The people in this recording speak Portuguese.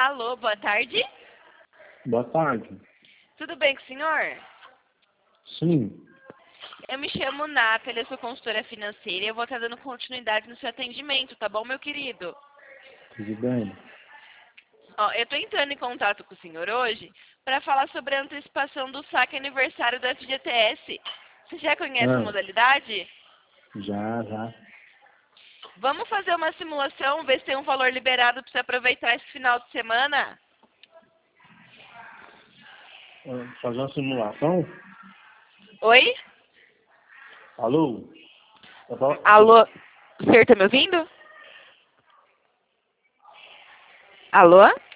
Alô, boa tarde. Boa tarde. Tudo bem com o senhor? Sim, Eu me chamo Nathalie, eu sou consultora financeira e eu vou estar dando continuidade no seu atendimento, tá bom, meu querido? tudo bem. Ó, eu tô entrando em contato com o senhor hoje para falar sobre a antecipação do saque aniversário da FGTS. Você já conhece a Ah, modalidade? já. Vamos fazer uma simulação, ver se tem um valor liberado para você aproveitar esse final de semana? Fazer uma simulação? Oi? Alô? Alô? O senhor tá me ouvindo? Alô?